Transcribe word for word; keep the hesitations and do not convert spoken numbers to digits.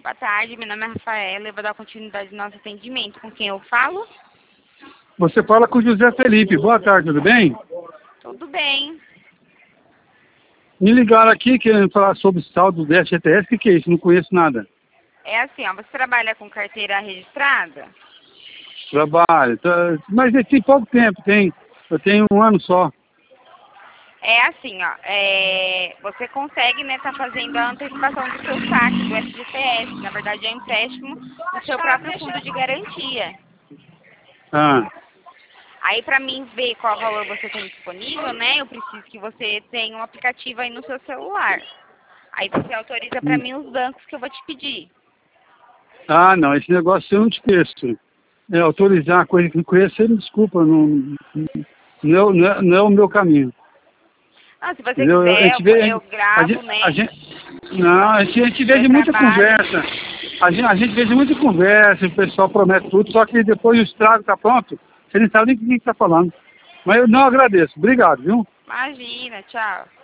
Boa tarde, meu nome é Rafaela, eu vou dar continuidade ao nosso atendimento. Com quem eu falo? Você fala com o José Felipe. Boa tarde, tudo bem? Tudo bem. Me ligaram aqui querendo falar sobre o saldo do F G T S. O que, que é isso? Não conheço nada. É assim, ó, você trabalha com carteira registrada? Trabalho. Tá, mas tem pouco tempo, tem. Eu tenho um ano só. É assim, ó, é, você consegue, né, tá fazendo a antecipação do seu saque do F G T S. Na verdade, é um empréstimo do seu próprio fundo de garantia. Ah, Aí, para mim ver qual valor você tem disponível, né, eu preciso que você tenha um aplicativo aí no seu celular. Aí você autoriza para hum. mim os bancos que eu vou te pedir. ah, não. Esse negócio eu não te conheço. É, autorizar a coisa que não conheço, você me desculpa. Não, não, é- não, é, não é o meu caminho. Ah, se você Entendeu? A quiser, gente eu, vê, eu a gravo, gente, né, a gente, não, a gente, a gente vê seu de muita trabalho. conversa. A gente, a gente vê de muita conversa, o pessoal promete tudo, só que depois o estrago está pronto, você não sabe nem o que está falando. Mas eu não agradeço. Obrigado, viu? Imagina, tchau.